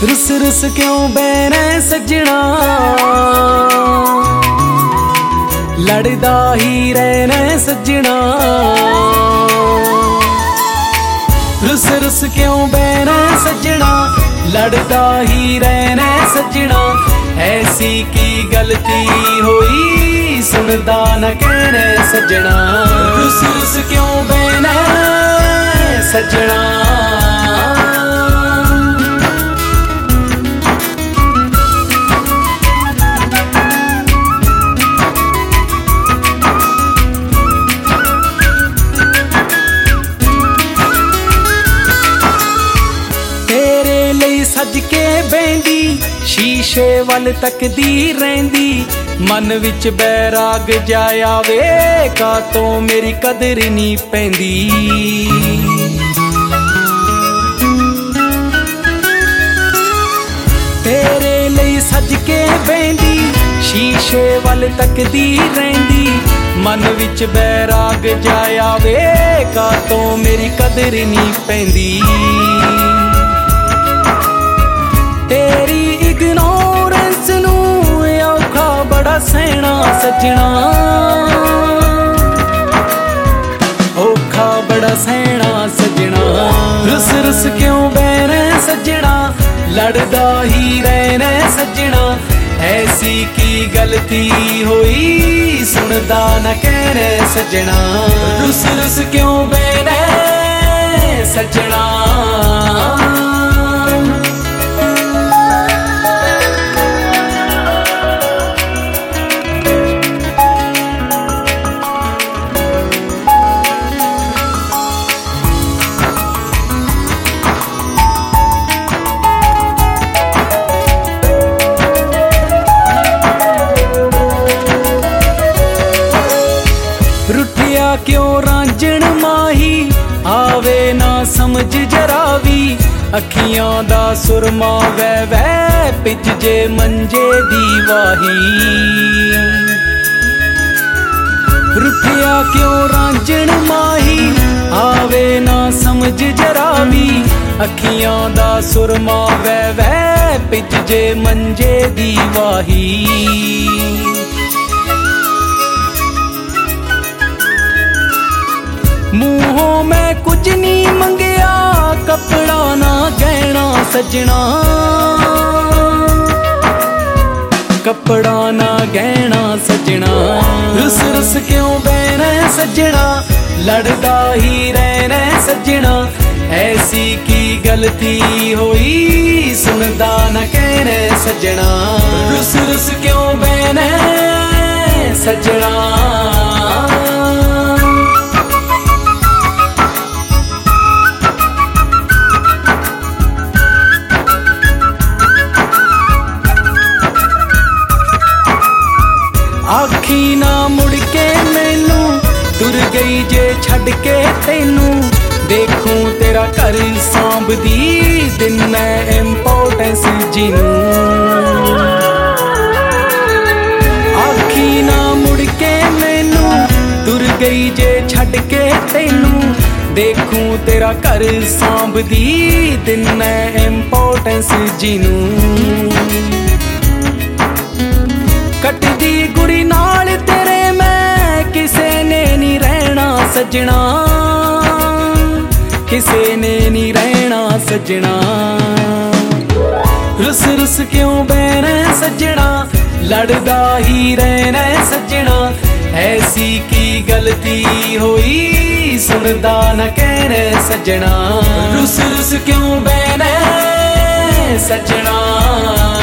रुस रुस क्यों बैना सजना, लड़दा ही रहना सजना। रुस रुस क्यों बैना सजना, लड़दा ही रहना सजना। ऐसी की गलती होई सुनदा न कहना सजना। रुस रुस क्यों बैना सजना। सज के बहंदी शीशे वल तकदी रहिंदी, मन विच बैराग जाया वे का तो मेरी कदर नहीं पैंदी। तेरे लिए सज के बहंदी शीशे वल तकदी रहिंदी, मन विच बैराग जाया वे का तो मेरी कदर नहीं पैंदी। तेरी इग्नोरेंस नू औखा बड़ा सहना सजना, औखा बड़ा सहना सजना। रुस रुस क्यों बैना सजना, लड़दा ही रहना सजना। ऐसी की गलती होई सुनदा न कहना सजना। रुस रुस क्यों बैना सजना। रुठिया क्यों रांझण माही, आवे ना समझ जरा भी। अखियां दा सुरमा वै वै पिज जे मंजे दी वाही। रुठिया क्यों रांझण माही, आवे ना समझ जरा भी। अखियां दा सुरमा वै वै पिज जे मंजे दी वाही। मुंहों में कुछ नहीं मंगया, कपड़ा ना गहना सजना। कपड़ा ना गहना सजना। रुस रुस क्यों बैना सजना, लड़दा ही रहना सजना। ऐसी की गलती होई सुनदा न कहना सजना। रुस रुस क्यों बैना सजना। आखी ना मुड़ के मैनू, तुर गई जे छड़ के तेनू। देखूं तेरा घर सांभदी दिना इंपोर्टेंस जिनू। आखी ना मुड़ के मैनू, तुर गई जे छड़ के तेनू। देखूं तेरा घर सांभदी दिना इंपोर्टेंस जिनू। कटदी गुड़ी नाल तेरे मैं किसे ने नहीं रहना सजना। किसे ने नहीं रहना सजना। रुस रुस क्यों बैना सजना, लड़दा ही रहना सजना। ऐसी की गलती होई सुनदा न कहना सजना। रुस रुस क्यों बैना सजना।